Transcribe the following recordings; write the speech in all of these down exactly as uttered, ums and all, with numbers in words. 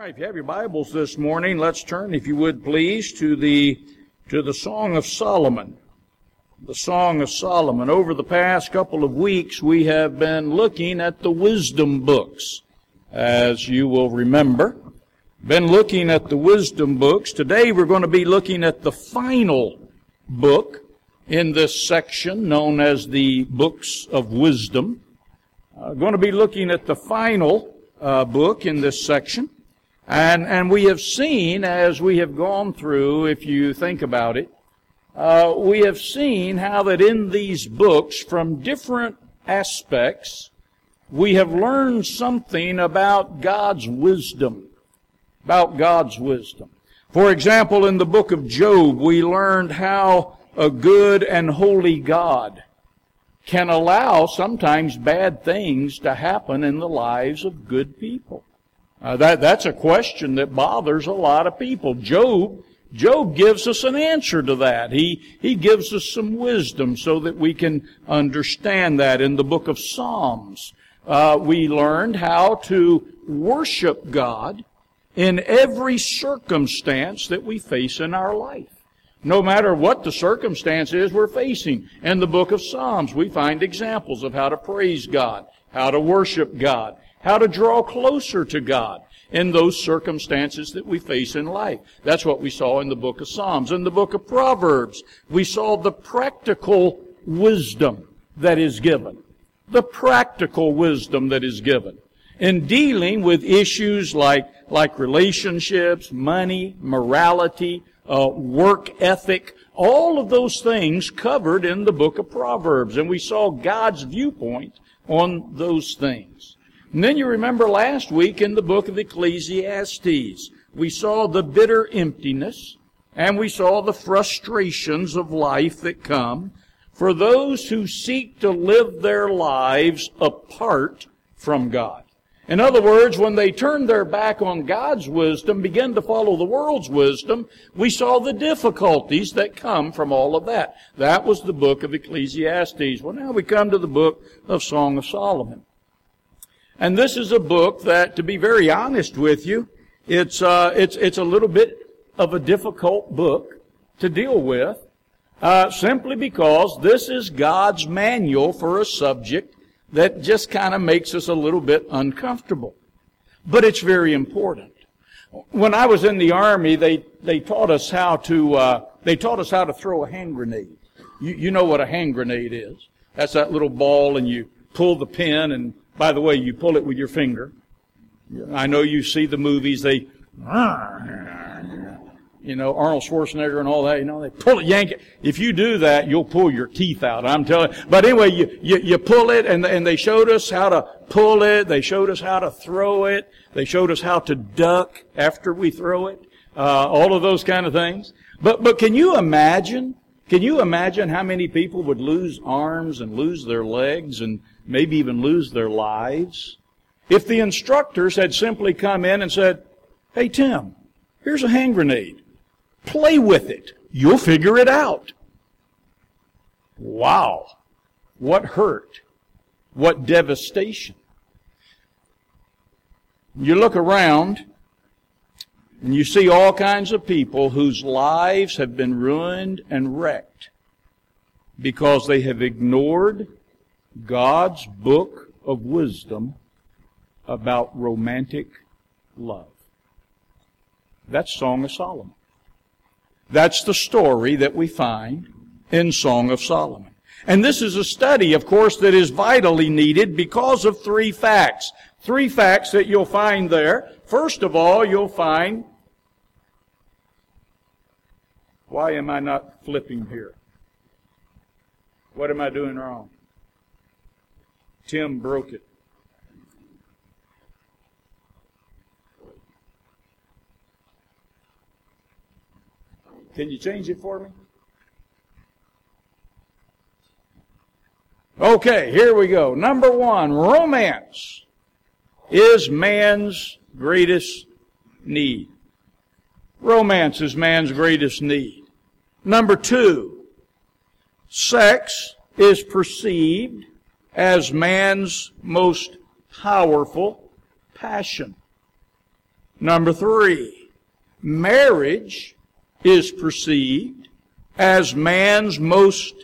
right, if you have your Bibles this morning, let's turn, if you would please, to the to the Song of Solomon. The Song of Solomon. Over the past couple of weeks, we have been looking at the wisdom books, as you will remember. Been looking at the wisdom books. Today we're going to be looking at the final book in this section known as the Books of Wisdom. Uh, going to be looking at the final uh, book in this section. And, and we have seen, as we have gone through, if you think about it, uh, we have seen how that in these books, from different aspects, we have learned something about God's wisdom. About God's wisdom. For example, in the book of Job, we learned how a good and holy God can allow sometimes bad things to happen in the lives of good people. Uh, that, that's a question that bothers a lot of people. Job, Job gives us an answer to that. He, he gives us some wisdom so that we can understand that. In the book of Psalms, uh, we learned how to worship God in every circumstance that we face in our life. No matter what the circumstance is we're facing. In the book of Psalms, we find examples of how to praise God, how to worship God, how to draw closer to God in those circumstances that we face in life. That's what we saw in the book of Psalms. In the book of Proverbs, we saw the practical wisdom that is given. The practical wisdom that is given in dealing with issues like, like relationships, money, morality, uh, work ethic, all of those things covered in the book of Proverbs. And we saw God's viewpoint on those things. And then you remember last week in the book of Ecclesiastes, we saw the bitter emptiness and we saw the frustrations of life that come for those who seek to live their lives apart from God. In other words, when they turn their back on God's wisdom, begin to follow the world's wisdom, we saw the difficulties that come from all of that. That was the book of Ecclesiastes. Well, now we come to the book of Song of Solomon. And this is a book that, to be very honest with you, it's uh, it's it's a little bit of a difficult book to deal with, uh, simply because this is God's manual for a subject that just kind of makes us a little bit uncomfortable. But it's very important. When I was in the Army, they they taught us how to uh, they taught us how to throw a hand grenade. You you know what a hand grenade is? That's that little ball, and you pull the pin, and by the way, you pull it with your finger. I know you see the movies, they, you know, Arnold Schwarzenegger and all that, you know, they pull it, yank it. If you do that, you'll pull your teeth out, I'm telling you. But anyway, you, you, you pull it, and, and they showed us how to pull it, they showed us how to throw it, they showed us how to duck after we throw it, uh, all of those kind of things. But, but can you imagine, can you imagine how many people would lose arms and lose their legs and maybe even lose their lives if the instructors had simply come in and said, "Hey, Tim, here's a hand grenade. Play with it. You'll figure it out." Wow. What hurt. What devastation. You look around and you see all kinds of people whose lives have been ruined and wrecked because they have ignored God's book of wisdom about romantic love. That's Song of Solomon. That's the story that we find in Song of Solomon. And this is a study, of course, that is vitally needed because of three facts. Three facts that you'll find there. First of all, you'll find... Why am I not flipping here? What am I doing wrong? Tim broke it. Can you change it for me? Okay, here we go. Number one, romance is man's greatest need. Romance is man's greatest need. Number two, sex is perceived as man's most powerful passion. Number three, marriage is perceived as man's most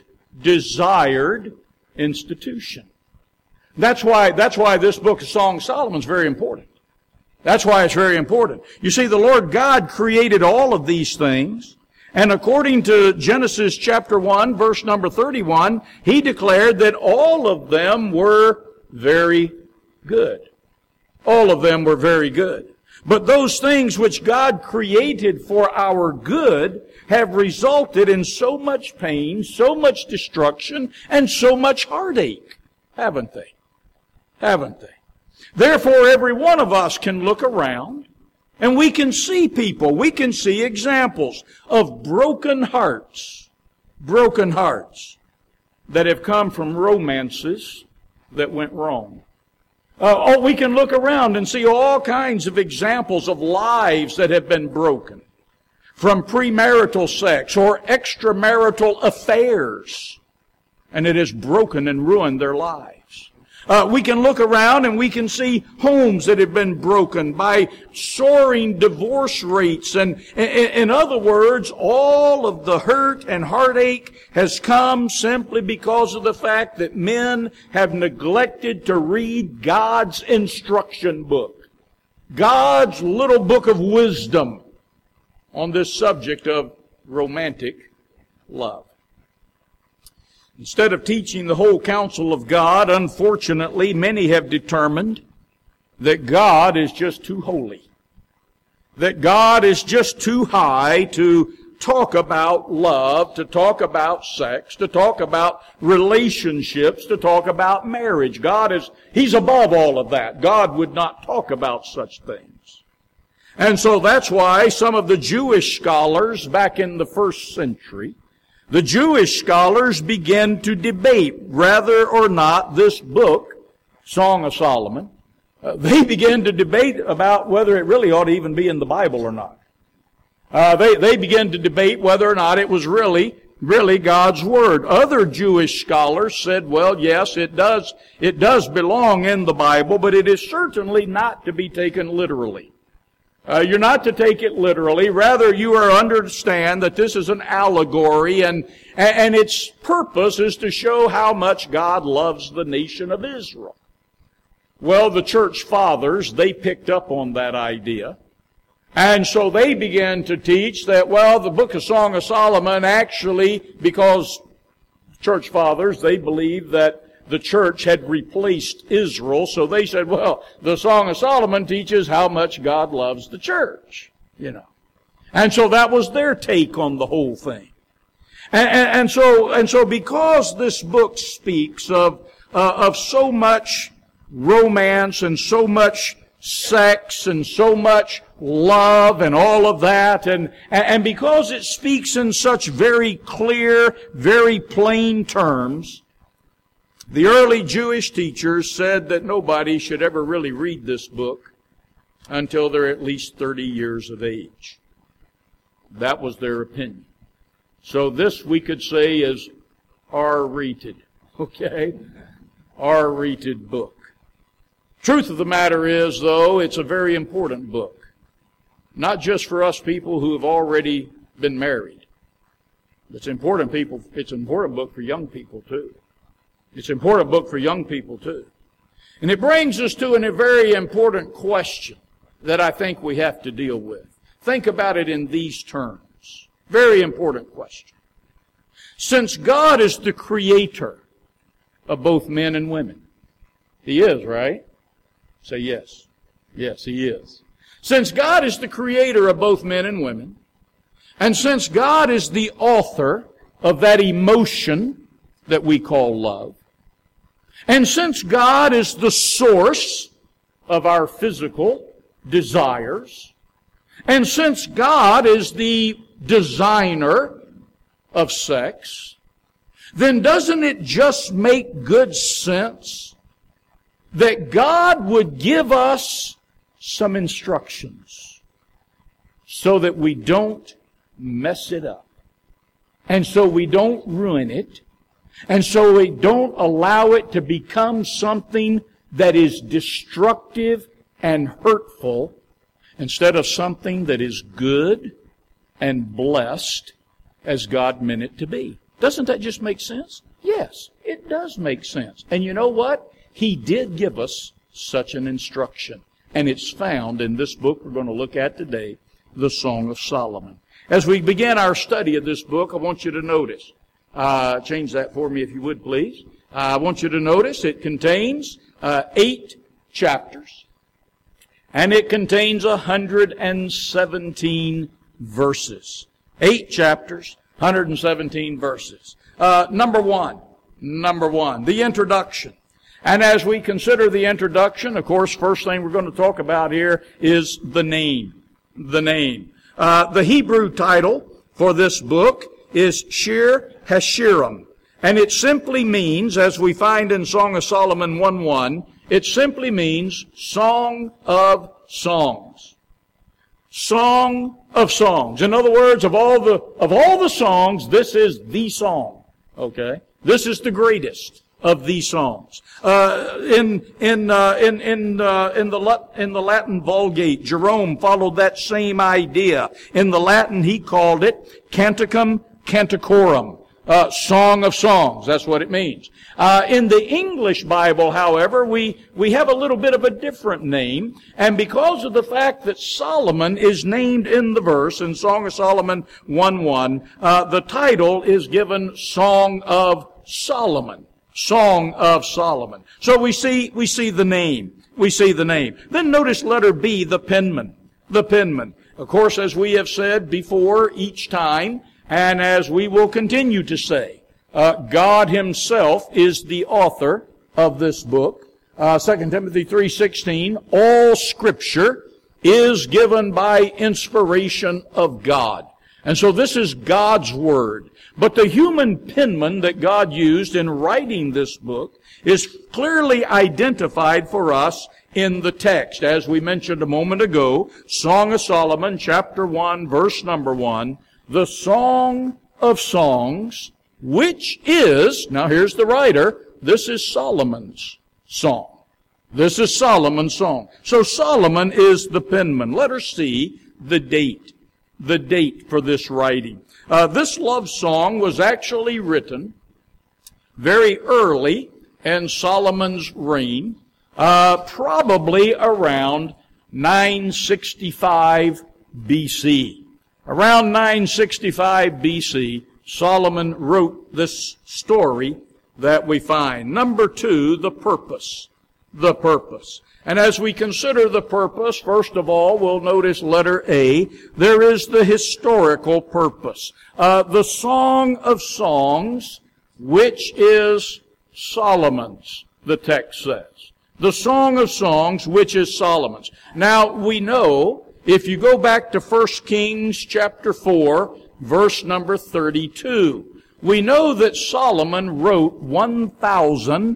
desired institution. That's why, that's why this book of Song of Solomon is very important. That's why it's very important. You see, the Lord God created all of these things, and according to Genesis chapter one, verse number thirty-one, He declared that all of them were very good. All of them were very good. But those things which God created for our good have resulted in so much pain, so much destruction, and so much heartache, haven't they? Haven't they? Therefore, every one of us can look around and we can see people, we can see examples of broken hearts, broken hearts that have come from romances that went wrong. Uh, oh, we can look around and see all kinds of examples of lives that have been broken from premarital sex or extramarital affairs, and it has broken and ruined their lives. Uh, we can look around and we can see homes that have been broken by soaring divorce rates. And in other words, all of the hurt and heartache has come simply because of the fact that men have neglected to read God's instruction book, God's little book of wisdom on this subject of romantic love. Instead of teaching the whole counsel of God, unfortunately, many have determined that God is just too holy, that God is just too high to talk about love, to talk about sex, to talk about relationships, to talk about marriage. God is, He's above all of that. God would not talk about such things. And so that's why some of the Jewish scholars back in the first century, the Jewish scholars began to debate whether or not this book, Song of Solomon, uh, they began to debate about whether it really ought to even be in the Bible or not. Uh, they, they began to debate whether or not it was really, really God's Word. Other Jewish scholars said, well, yes, it does, it does belong in the Bible, but it is certainly not to be taken literally. Uh, you're not to take it literally. Rather, you are to understand that this is an allegory, and, and its purpose is to show how much God loves the nation of Israel. Well, the church fathers, they picked up on that idea. And so they began to teach that, well, the book of Song of Solomon actually, because church fathers, they believed that the church had replaced Israel, so they said, well, the Song of Solomon teaches how much God loves the church, you know. And so that was their take on the whole thing. And, and, and so, and so because this book speaks of, uh, of so much romance and so much sex and so much love and all of that, and, and because it speaks in such very clear, very plain terms, the early Jewish teachers said that nobody should ever really read this book until they're at least thirty years of age. That was their opinion. So this, we could say, is R-rated. Okay? R-rated book. Truth of the matter is, though, it's a very important book. Not just for us people who have already been married. It's important people, it's an important book for young people, too. It's an important book for young people, too. And it brings us to a very important question that I think we have to deal with. Think about it in these terms. Very important question. Since God is the creator of both men and women, He is, right? Say yes. Yes, He is. Since God is the creator of both men and women, and since God is the author of that emotion that we call love, and since God is the source of our physical desires, and since God is the designer of sex, then doesn't it just make good sense that God would give us some instructions so that we don't mess it up, and so we don't ruin it, and so we don't allow it to become something that is destructive and hurtful, instead of something that is good and blessed as God meant it to be. Doesn't that just make sense? Yes, it does make sense. And you know what? He did give us such an instruction. And it's found in this book we're going to look at today, the Song of Solomon. As we begin our study of this book, I want you to notice, uh, change that for me if you would please. Uh, I want you to notice it contains uh, eight chapters. And it contains one hundred seventeen verses. Eight chapters, one hundred seventeen verses. Uh, number one, number one, the introduction. And as we consider the introduction, of course, first thing we're going to talk about here is the name. The name. Uh, the Hebrew title for this book is Shir Hashirim. And it simply means, as we find in Song of Solomon one one, it simply means Song of Songs. Song of Songs. In other words, of all the, of all the songs, this is the song. Okay? This is the greatest of these songs. Uh, in, in, uh, in, in, uh, in the, in the Latin Vulgate, Jerome followed that same idea. In the Latin, he called it Canticum Canticorum. Uh, Song of Songs. That's what it means. Uh, in the English Bible, however, we, we have a little bit of a different name. And because of the fact that Solomon is named in the verse, in Song of Solomon one one, uh, the title is given Song of Solomon. Song of Solomon. So we see, we see the name. We see the name. Then notice letter B, the penman. The penman. Of course, as we have said before each time, and as we will continue to say, uh, God Himself is the author of this book. Uh, Second Timothy three sixteen, all Scripture is given by inspiration of God. And so this is God's Word. But the human penman that God used in writing this book is clearly identified for us in the text. As we mentioned a moment ago, Song of Solomon, chapter one, verse number one, the Song of Songs, which is, now here's the writer, this is Solomon's song. This is Solomon's song. So Solomon is the penman. Let us see the date. The date for this writing. Uh, this love song was actually written very early in Solomon's reign, uh, probably around nine sixty-five B C. Around nine sixty-five B C, Solomon wrote this story that we find. Number two, the purpose. The purpose. And as we consider the purpose, first of all, we'll notice letter A. There is the historical purpose. Uh, the Song of Songs, which is Solomon's, the text says. The Song of Songs, which is Solomon's. Now, we know, if you go back to First Kings chapter four, verse number thirty-two, we know that Solomon wrote one thousand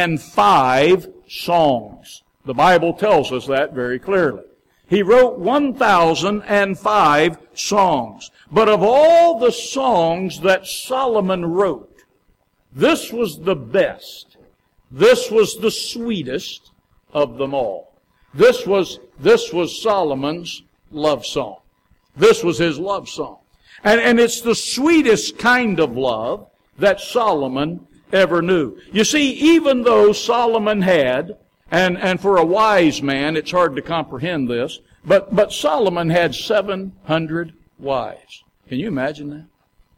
five songs. The Bible tells us that very clearly. He wrote one thousand five songs. But of all the songs that Solomon wrote, this was the best. This was the sweetest of them all. This was, this was Solomon's love song. This was his love song. And, and it's the sweetest kind of love that Solomon ever knew. You see, even though Solomon had, and, and for a wise man, it's hard to comprehend this, but, but Solomon had seven hundred wives. Can you imagine that?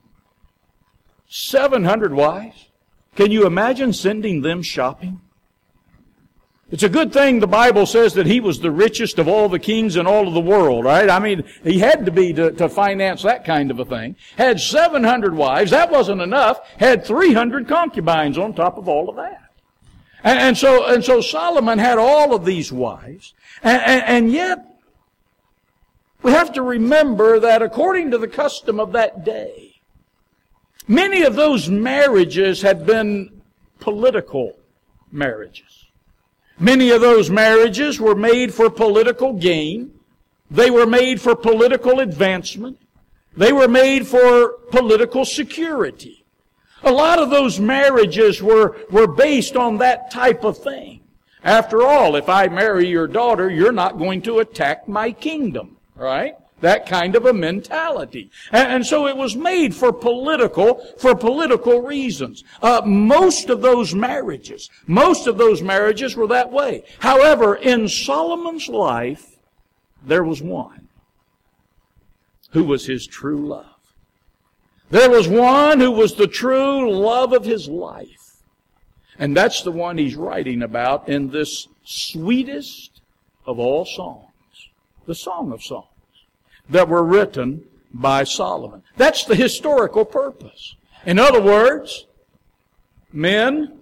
seven hundred wives? Can you imagine sending them shopping? It's a good thing the Bible says that he was the richest of all the kings in all of the world, right? I mean, he had to be to, to finance that kind of a thing. Had seven hundred wives. That wasn't enough. Had three hundred concubines on top of all of that. And, and so, and so Solomon had all of these wives. And, and, and yet, we have to remember that according to the custom of that day, many of those marriages had been political marriages. Many of those marriages were made for political gain. They were made for political advancement. They were made for political security. A lot of those marriages were, were based on that type of thing. After all, if I marry your daughter, you're not going to attack my kingdom, right? That kind of a mentality. And, and so it was made for political, for political reasons. Uh, most of those marriages, most of those marriages were that way. However, in Solomon's life, there was one who was his true love. There was one who was the true love of his life. And that's the one he's writing about in this sweetest of all songs, the Song of Songs, that were written by Solomon. That's the historical purpose. In other words, men,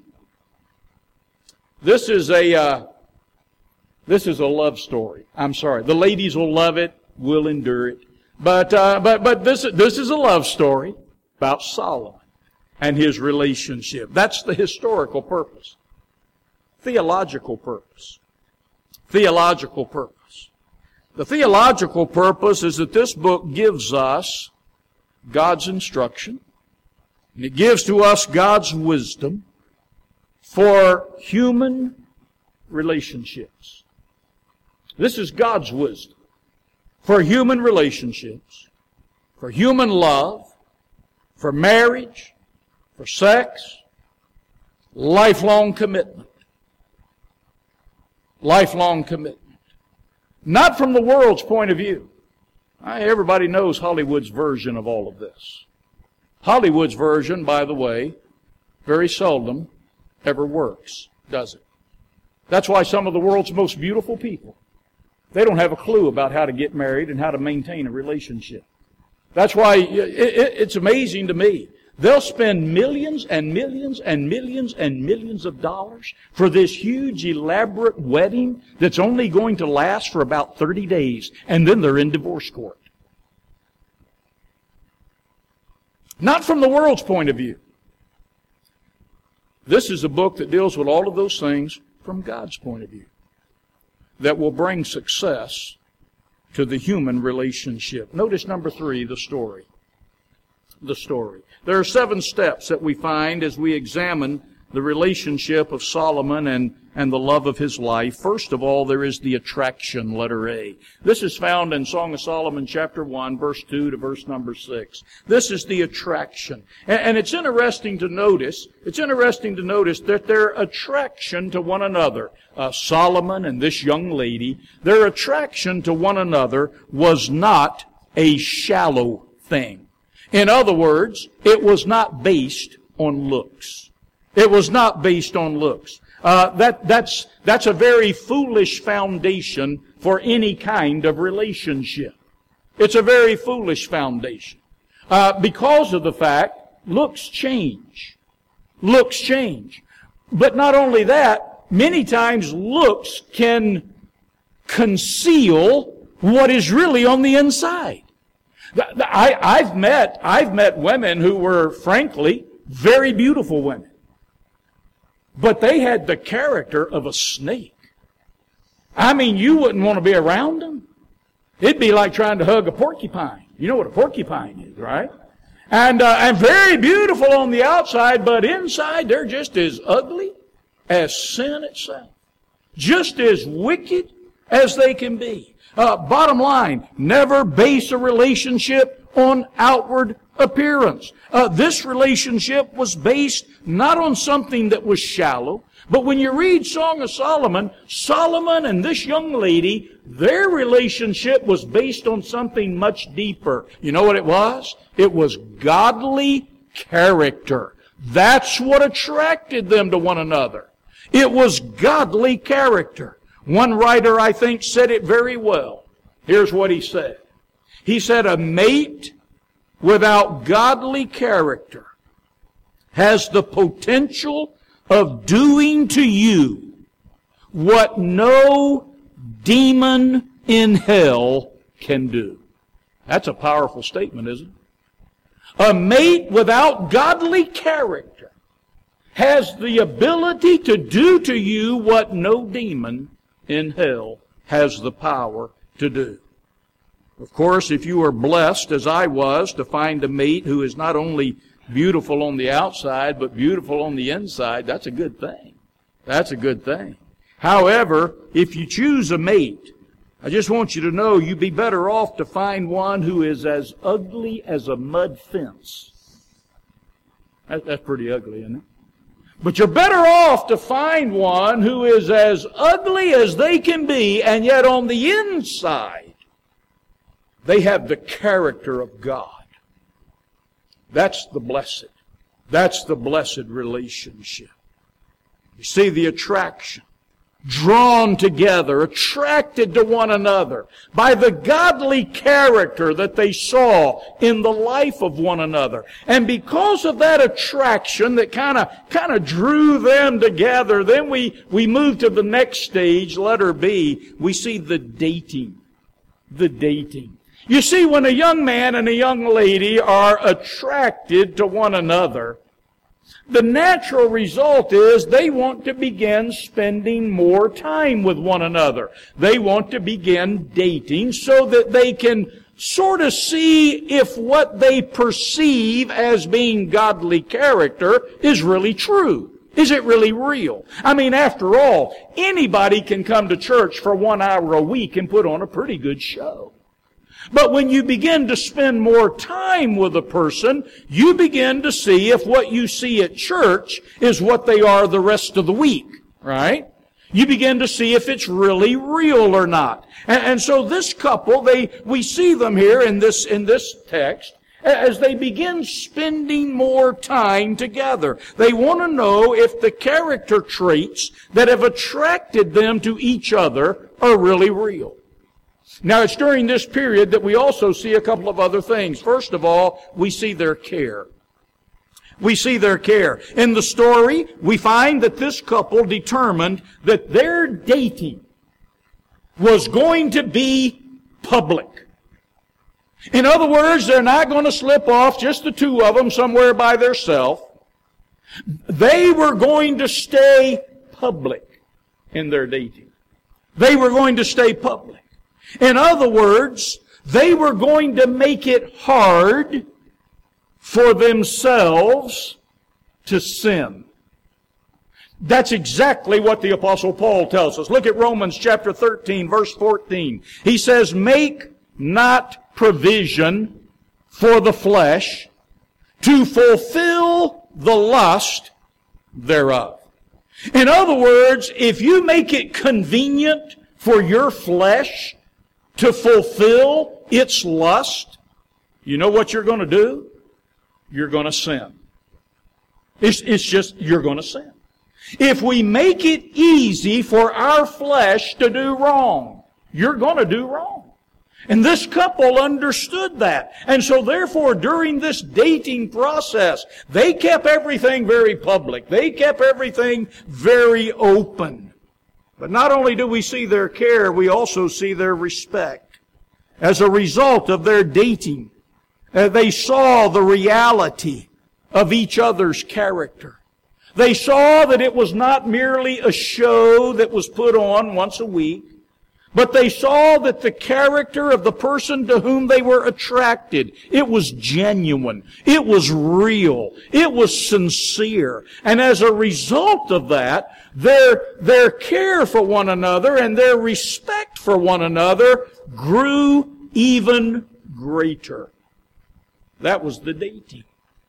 this is a uh, this is a love story. I'm sorry, the ladies will love it, will endure it, but uh, but but this this is a love story about Solomon and his relationship. That's the historical purpose. Theological purpose. Theological purpose. The theological purpose is that this book gives us God's instruction, and it gives to us God's wisdom for human relationships. This is God's wisdom for human relationships, for human love, for marriage, for sex, lifelong commitment. Lifelong commitment. Not from the world's point of view. Everybody knows Hollywood's version of all of this. Hollywood's version, by the way, very seldom ever works, does it? That's why some of the world's most beautiful people, they don't have a clue about how to get married and how to maintain a relationship. That's why it's amazing to me. They'll spend millions and millions and millions and millions of dollars for this huge, elaborate wedding that's only going to last for about thirty days, and then they're in divorce court. Not from the world's point of view. This is a book that deals with all of those things from God's point of view, that will bring success to the human relationship. Notice number three, the story. The story. There are seven steps that we find as we examine the relationship of Solomon and, and the love of his life. First of all, there is the attraction, letter A. This is found in Song of Solomon chapter one, verse two to verse number six. This is the attraction. And, and it's interesting to notice, it's interesting to notice that their attraction to one another, uh, Solomon and this young lady, their attraction to one another was not a shallow thing. In other words, it was not based on looks. It was not based on looks. Uh, that, that's, that's a very foolish foundation for any kind of relationship. It's a very foolish foundation. Uh, because of the fact, looks change. Looks change. But not only that, many times looks can conceal what is really on the inside. I, I've met, I've met women who were, frankly, very beautiful women. But they had the character of a snake. I mean, you wouldn't want to be around them. It'd be like trying to hug a porcupine. You know what a porcupine is, right? And, uh, and very beautiful on the outside, but inside they're just as ugly as sin itself. Just as wicked as they can be. Uh, bottom line, never base a relationship on outward appearance. Uh, this relationship was based not on something that was shallow, but when you read Song of Solomon, Solomon and this young lady, their relationship was based on something much deeper. You know what it was? It was godly character. That's what attracted them to one another. It was godly character. One writer, I think, said it very well. Here's what he said. He said, a mate without godly character has the potential of doing to you what no demon in hell can do. That's a powerful statement, isn't it? A mate without godly character has the ability to do to you what no demon in hell has the power to do. Of course, if you are blessed, as I was, to find a mate who is not only beautiful on the outside, but beautiful on the inside, that's a good thing. That's a good thing. However, if you choose a mate, I just want you to know you'd be better off to find one who is as ugly as a mud fence. That, that's pretty ugly, isn't it? But you're better off to find one who is as ugly as they can be, and yet on the inside, they have the character of God. That's the blessed. That's the blessed relationship. You see the attraction. Drawn together, attracted to one another by the godly character that they saw in the life of one another. And because of that attraction that kind of kind of drew them together, then we, we move to the next stage, letter B. We see the dating. The dating. You see, when a young man and a young lady are attracted to one another, the natural result is they want to begin spending more time with one another. They want to begin dating so that they can sort of see if what they perceive as being godly character is really true. Is it really real? I mean, after all, anybody can come to church for one hour a week and put on a pretty good show. But when you begin to spend more time with a person, you begin to see if what you see at church is what they are the rest of the week, right? You begin to see if it's really real or not. And, and so this couple, they we see them here in this in this text as they begin spending more time together. They want to know if the character traits that have attracted them to each other are really real. Now, it's during this period that we also see a couple of other things. First of all, we see their care. We see their care. In the story, we find that this couple determined that their dating was going to be public. In other words, they're not going to slip off, just the two of them, somewhere by themselves. They were going to stay public in their dating. They were going to stay public. In other words, they were going to make it hard for themselves to sin. That's exactly what the Apostle Paul tells us. Look at Romans chapter thirteen, verse fourteen. He says, "Make not provision for the flesh to fulfill the lust thereof." In other words, if you make it convenient for your flesh to fulfill its lust, you know what you're going to do? You're going to sin. It's, it's just, you're going to sin. If we make it easy for our flesh to do wrong, you're going to do wrong. And this couple understood that. And so therefore, during this dating process, they kept everything very public. They kept everything very open. But not only do we see their care, we also see their respect. As a result of their dating, uh, they saw the reality of each other's character. They saw that it was not merely a show that was put on once a week, but they saw that the character of the person to whom they were attracted, it was genuine, it was real, it was sincere. And as a result of that, their, their care for one another and their respect for one another grew even greater. That was the dating.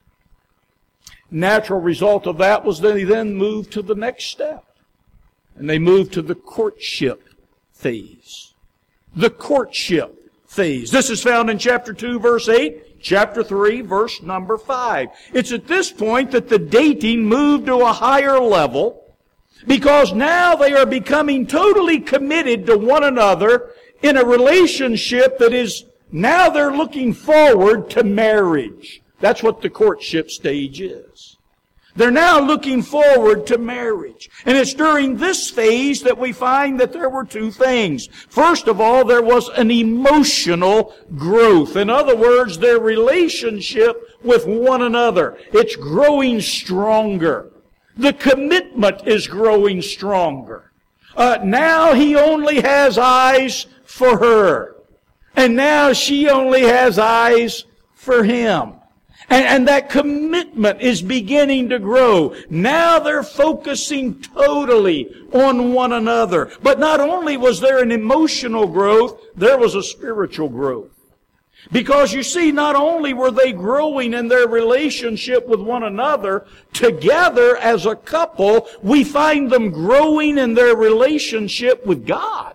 Natural result of that was that they then moved to the next step. And they moved to the courtship phase. The courtship phase. This is found in chapter two, verse eight, chapter three, verse number five. It's at this point that the dating moved to a higher level because now they are becoming totally committed to one another in a relationship that is, now they're looking forward to marriage. That's what the courtship stage is. They're now looking forward to marriage. And it's during this phase that we find that there were two things. First of all, there was an emotional growth. In other words, their relationship with one another. It's growing stronger. The commitment is growing stronger. Uh, now he only has eyes for her. And now she only has eyes for him. And, and that commitment is beginning to grow. Now they're focusing totally on one another. But not only was there an emotional growth, there was a spiritual growth. Because you see, not only were they growing in their relationship with one another, together as a couple, we find them growing in their relationship with God.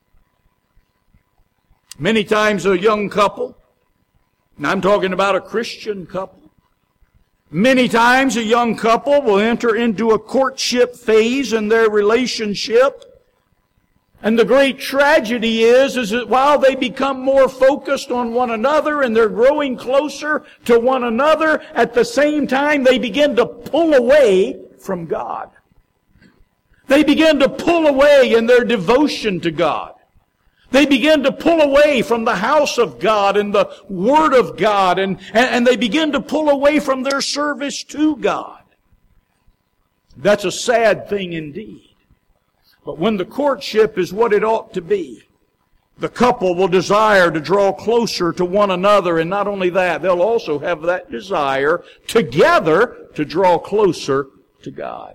Many times a young couple, and I'm talking about a Christian couple, many times a young couple will enter into a courtship phase in their relationship. And the great tragedy is, is that while they become more focused on one another and they're growing closer to one another, at the same time they begin to pull away from God. They begin to pull away in their devotion to God. They begin to pull away from the house of God and the Word of God, and, and, and they begin to pull away from their service to God. That's a sad thing indeed. But when the courtship is what it ought to be, the couple will desire to draw closer to one another, and not only that, they'll also have that desire together to draw closer to God.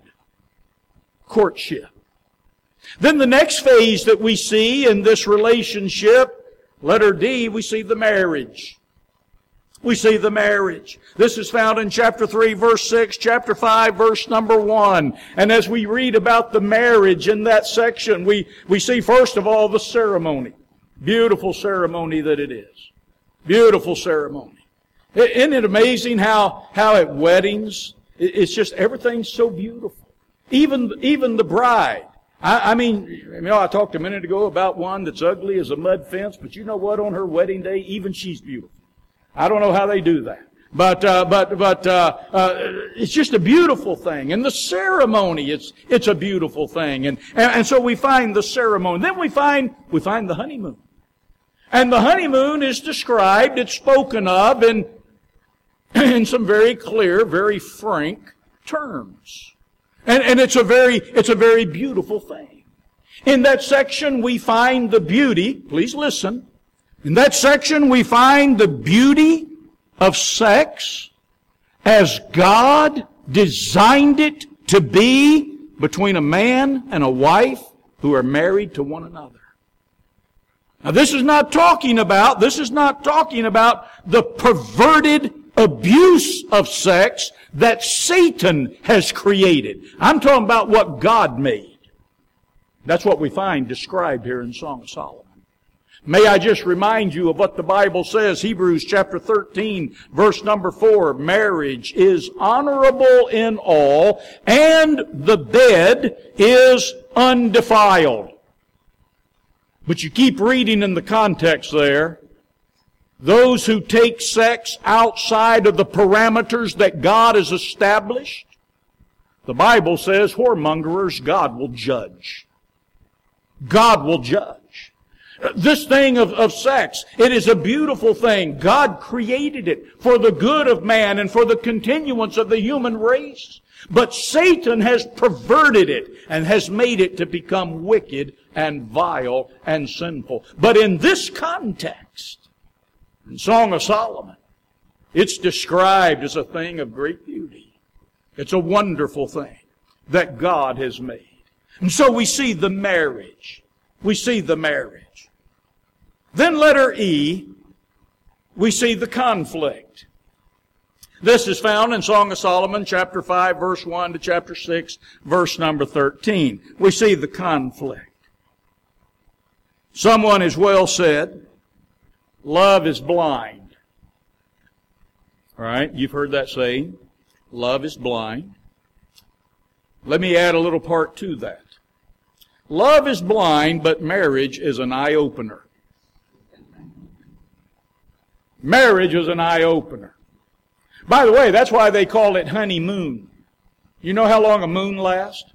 Courtship. Then the next phase that we see in this relationship, letter D, we see the marriage. We see the marriage. This is found in chapter three, verse six, chapter five, verse number one. And as we read about the marriage in that section, we, we see first of all the ceremony. Beautiful ceremony that it is. Beautiful ceremony. Isn't it amazing how, how at weddings, it's just everything's so beautiful. Even, even the bride. I, I mean, you know, I talked a minute ago about one that's ugly as a mud fence, but you know what? On her wedding day, even she's beautiful. I don't know how they do that. But, uh, but, but, uh, uh, it's just a beautiful thing. And the ceremony, it's, it's a beautiful thing. And, and, and so we find the ceremony. Then we find, we find the honeymoon. And the honeymoon is described, it's spoken of in, in some very clear, very frank terms. And, and it's a very, it's a very beautiful thing. In that section we find the beauty, please listen, in that section we find the beauty of sex as God designed it to be between a man and a wife who are married to one another. Now this is not talking about, this is not talking about the perverted abuse of sex that Satan has created. I'm talking about what God made. That's what we find described here in Song of Solomon. May I just remind you of what the Bible says, Hebrews chapter thirteen, verse number four. Marriage is honorable in all, and the bed is undefiled. But you keep reading in the context there. Those who take sex outside of the parameters that God has established, the Bible says, whoremongers, God will judge. God will judge. This thing of, of sex, it is a beautiful thing. God created it for the good of man and for the continuance of the human race. But Satan has perverted it and has made it to become wicked and vile and sinful. But in this context, in Song of Solomon, it's described as a thing of great beauty. It's a wonderful thing that God has made. And so we see the marriage. We see the marriage. Then letter E, we see the conflict. This is found in Song of Solomon, chapter five, verse one to chapter six, verse number thirteen. We see the conflict. Someone has well said, love is blind. All right, you've heard that saying. Love is blind. Let me add a little part to that. Love is blind, but marriage is an eye-opener. Marriage is an eye-opener. By the way, that's why they call it honeymoon. You know how long a moon lasts?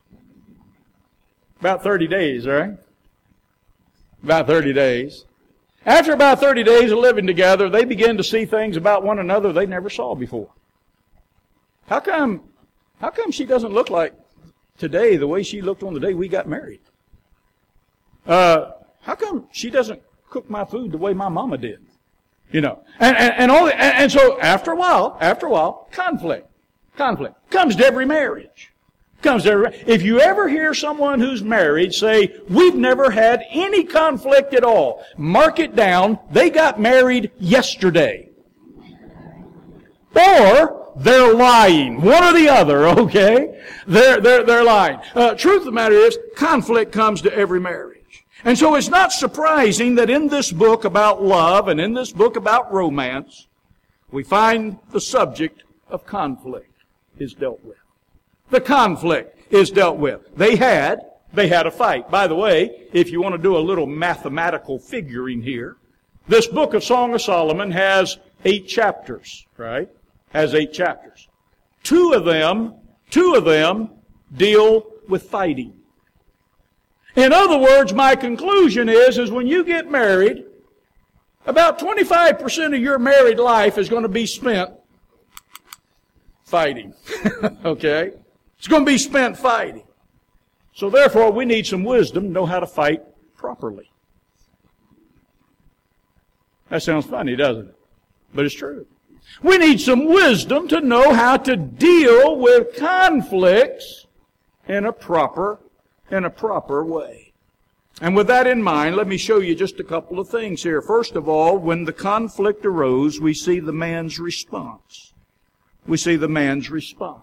About thirty days, right? About thirty days. After about thirty days of living together, they begin to see things about one another they never saw before. How come, how come she doesn't look like today the way she looked on the day we got married? Uh, how come she doesn't cook my food the way my mama did? You know, and, and, and all, and, and so after a while, after a while, conflict, conflict comes to every marriage. Comes to every, if you ever hear someone who's married say, we've never had any conflict at all, mark it down, they got married yesterday. Or they're lying. One or the other, okay? They're, they're, they're lying. Uh, truth of the matter is, conflict comes to every marriage. And so it's not surprising that in this book about love and in this book about romance, we find the subject of conflict is dealt with. The conflict is dealt with. They had, they had a fight. By the way, if you want to do a little mathematical figuring here, this book of Song of Solomon has eight chapters, right? Has eight chapters. Two of them, two of them deal with fighting. In other words, my conclusion is, is when you get married, about twenty-five percent of your married life is going to be spent fighting. Okay? It's going to be spent fighting. So therefore, we need some wisdom to know how to fight properly. That sounds funny, doesn't it? But it's true. We need some wisdom to know how to deal with conflicts in a proper in a proper way. And with that in mind, let me show you just a couple of things here. First of all, when the conflict arose, we see the man's response. We see the man's response.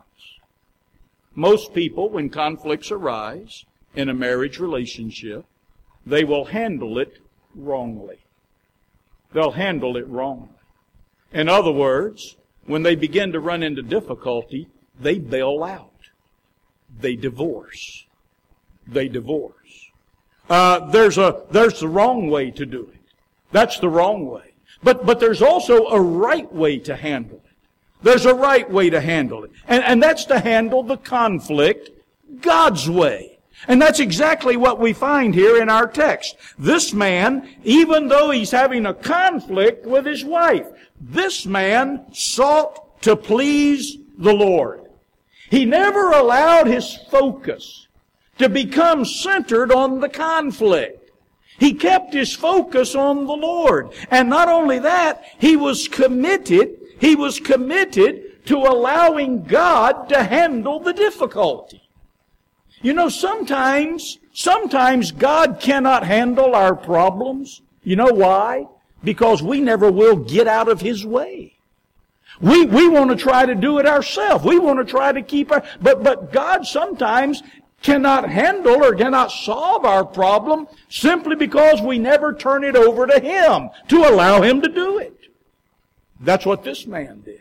Most people, when conflicts arise in a marriage relationship, they will handle it wrongly. They'll handle it wrongly. In other words, when they begin to run into difficulty, they bail out. They divorce. They divorce. Uh, there's a, there's the wrong way to do it. That's the wrong way. But, but there's also a right way to handle it. There's a right way to handle it. And, and that's to handle the conflict God's way. And that's exactly what we find here in our text. This man, even though he's having a conflict with his wife, this man sought to please the Lord. He never allowed his focus to become centered on the conflict. He kept his focus on the Lord. And not only that, he was committed, he was committed to allowing God to handle the difficulty. You know, sometimes, sometimes God cannot handle our problems. You know why? Because we never will get out of His way. We, we want to try to do it ourselves. We want to try to keep our, but, but God sometimes cannot handle or cannot solve our problem simply because we never turn it over to Him to allow Him to do it. That's what this man did.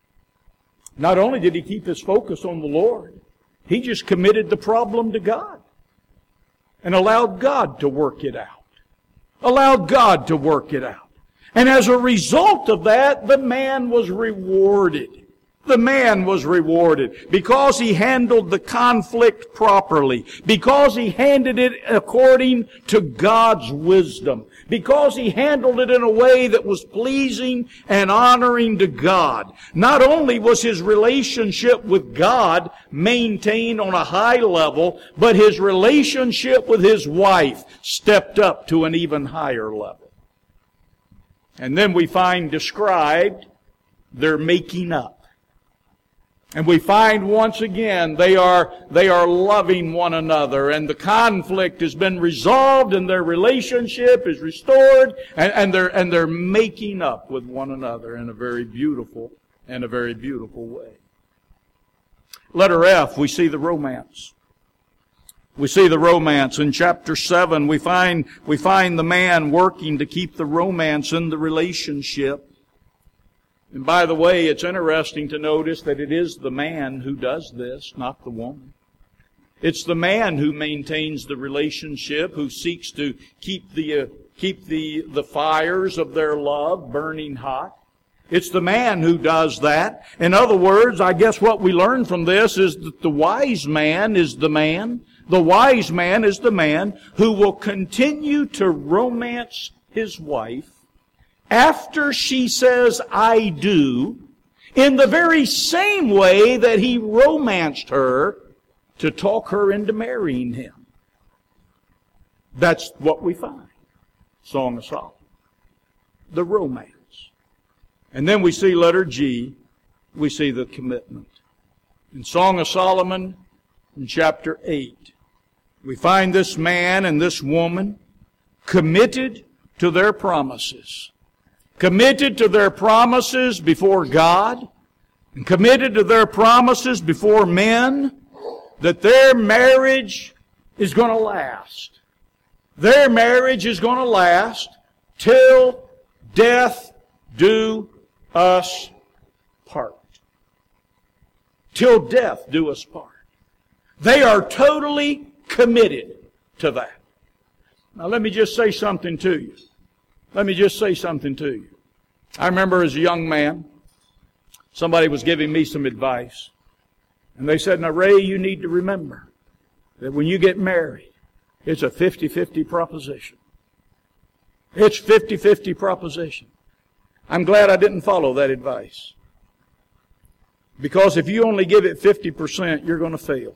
Not only did he keep his focus on the Lord, he just committed the problem to God and allowed God to work it out. Allowed God to work it out. And as a result of that, the man was rewarded. The man was rewarded because he handled the conflict properly, because he handled it according to God's wisdom, because he handled it in a way that was pleasing and honoring to God. Not only was his relationship with God maintained on a high level, but his relationship with his wife stepped up to an even higher level. And then we find described their making up. And we find once again they are, they are loving one another, and the conflict has been resolved and their relationship is restored, and, and they're, and they're making up with one another in a very beautiful, in a very beautiful way. Letter F, we see the romance. We see the romance. In chapter seven, we find, we find the man working to keep the romance in the relationship. And by the way, it's interesting to notice that it is the man who does this, not the woman. It's the man who maintains the relationship, who seeks to keep the uh, keep the the fires of their love burning hot. It's the man who does that. In other words, I guess what we learn from this is that the wise man is the man. The wise man is the man who will continue to romance his wife after she says, I do, in the very same way that he romanced her to talk her into marrying him. That's what we find. Song of Solomon. The romance. And then we see letter G, we see the commitment. In Song of Solomon, in chapter eight, we find this man and this woman committed to their promises. Committed to their promises before God, and committed to their promises before men, that their marriage is going to last. Their marriage is going to last till death do us part. Till death do us part. They are totally committed to that. Now let me just say something to you. Let me just say something to you. I remember as a young man, somebody was giving me some advice. And they said, now Ray, you need to remember that when you get married, it's a fifty-fifty proposition. It's fifty-fifty proposition. I'm glad I didn't follow that advice. Because if you only give it fifty percent, you're going to fail.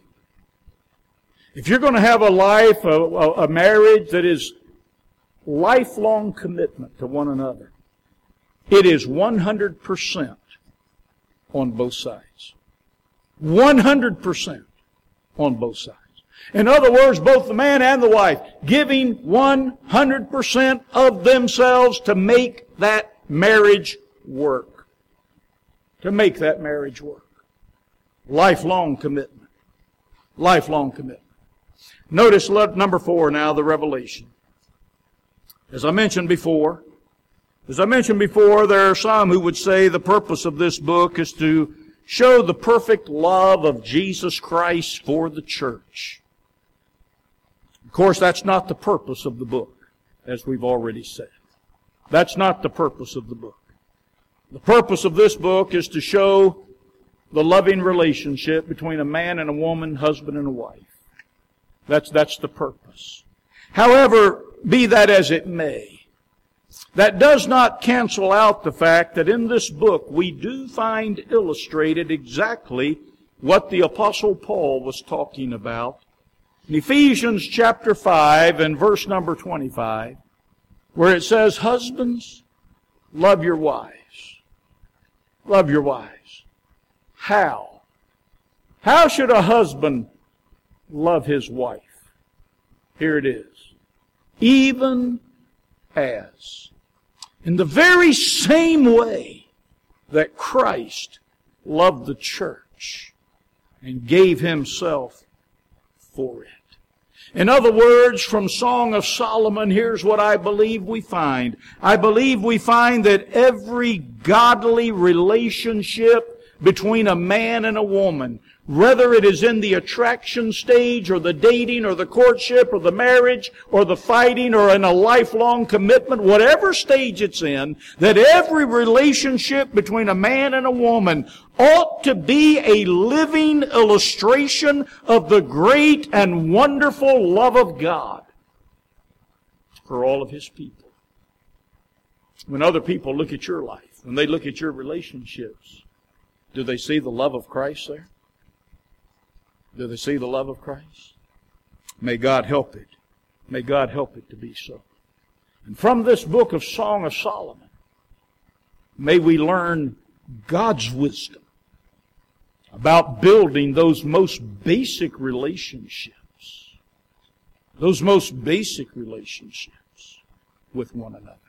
If you're going to have a life, a, a marriage that is lifelong commitment to one another, it is one hundred percent on both sides. one hundred percent on both sides. In other words, both the man and the wife giving one hundred percent of themselves to make that marriage work. To make that marriage work. Lifelong commitment. Lifelong commitment. Notice number four now, the revelation. As I mentioned before, as I mentioned before, there are some who would say the purpose of this book is to show the perfect love of Jesus Christ for the church. Of course, that's not the purpose of the book, as we've already said. That's not the purpose of the book. The purpose of this book is to show the loving relationship between a man and a woman, husband and a wife. That's, that's the purpose. However, be that as it may, that does not cancel out the fact that in this book we do find illustrated exactly what the Apostle Paul was talking about in Ephesians chapter five and verse number twenty-five, where it says, husbands, love your wives. Love your wives. How? How should a husband love his wife? Here it is. Even as. In the very same way that Christ loved the church and gave himself for it. In other words, from Song of Solomon, here's what I believe we find. I believe we find that every godly relationship between a man and a woman, whether it is in the attraction stage or the dating or the courtship or the marriage or the fighting or in a lifelong commitment, whatever stage it's in, that every relationship between a man and a woman ought to be a living illustration of the great and wonderful love of God for all of His people. When other people look at your life, when they look at your relationships, do they see the love of Christ there? Do they see the love of Christ? May God help it. May God help it to be so. And from this book of Song of Solomon, may we learn God's wisdom about building those most basic relationships. Those most basic relationships with one another.